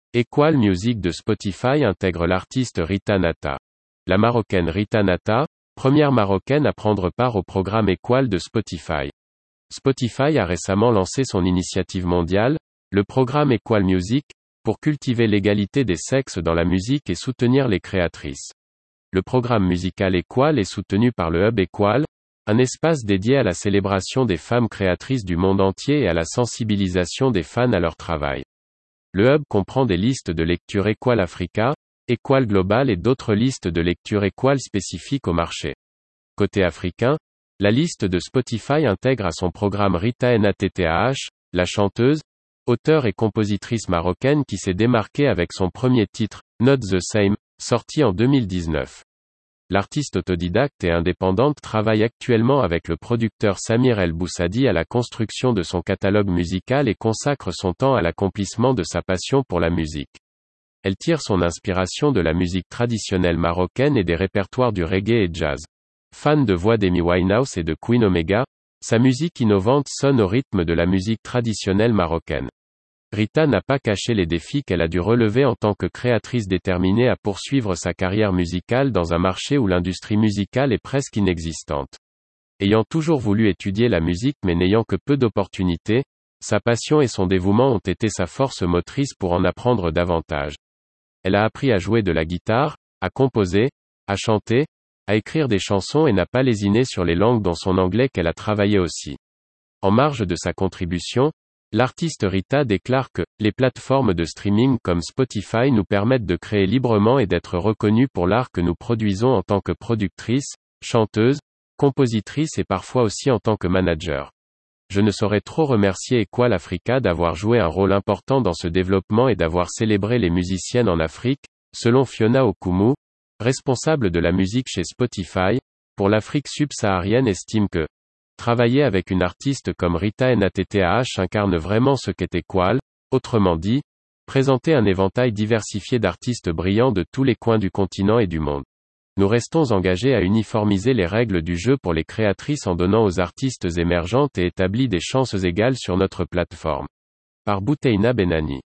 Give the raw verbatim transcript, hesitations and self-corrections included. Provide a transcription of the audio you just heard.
Equal Music de Spotify intègre l'artiste Rita Nata. La Marocaine Rita Nata, première Marocaine à prendre part au programme Equal de Spotify. Spotify a récemment lancé son initiative mondiale, le programme Equal Music, pour cultiver l'égalité des sexes dans la musique et soutenir les créatrices. Le programme musical Equal est soutenu par le Hub Equal, un espace dédié à la célébration des femmes créatrices du monde entier et à la sensibilisation des fans à leur travail. Le Hub comprend des listes de lecture Equal Africa, Equal Global et d'autres listes de lecture Equal spécifiques au marché. Côté africain, la liste de Spotify intègre à son programme Rita Nata, la chanteuse, auteure et compositrice marocaine qui s'est démarquée avec son premier titre, Not the Same, sorti en deux mille dix-neuf. L'artiste autodidacte et indépendante travaille actuellement avec le producteur Samir El Boussadi à la construction de son catalogue musical et consacre son temps à l'accomplissement de sa passion pour la musique. Elle tire son inspiration de la musique traditionnelle marocaine et des répertoires du reggae et jazz. Fan de voix d'Amy Winehouse et de Queen Omega, sa musique innovante sonne au rythme de la musique traditionnelle marocaine. Rita n'a pas caché les défis qu'elle a dû relever en tant que créatrice déterminée à poursuivre sa carrière musicale dans un marché où l'industrie musicale est presque inexistante. Ayant toujours voulu étudier la musique mais n'ayant que peu d'opportunités, sa passion et son dévouement ont été sa force motrice pour en apprendre davantage. Elle a appris à jouer de la guitare, à composer, à chanter, à écrire des chansons et n'a pas lésiné sur les langues dont son anglais qu'elle a travaillé aussi. En marge de sa contribution, l'artiste Rita déclare que « Les plateformes de streaming comme Spotify nous permettent de créer librement et d'être reconnus pour l'art que nous produisons en tant que productrice, chanteuse, compositrice et parfois aussi en tant que manager. Je ne saurais trop remercier Equal Africa d'avoir joué un rôle important dans ce développement et d'avoir célébré les musiciennes en Afrique, selon Fiona Okumu, responsable de la musique chez Spotify, pour l'Afrique subsaharienne estime que travailler avec une artiste comme Rita Nata incarne vraiment ce qu'est Equal, autrement dit, présenter un éventail diversifié d'artistes brillants de tous les coins du continent et du monde. Nous restons engagés à uniformiser les règles du jeu pour les créatrices en donnant aux artistes émergentes et établies des chances égales sur notre plateforme. Par Bouteina Benani.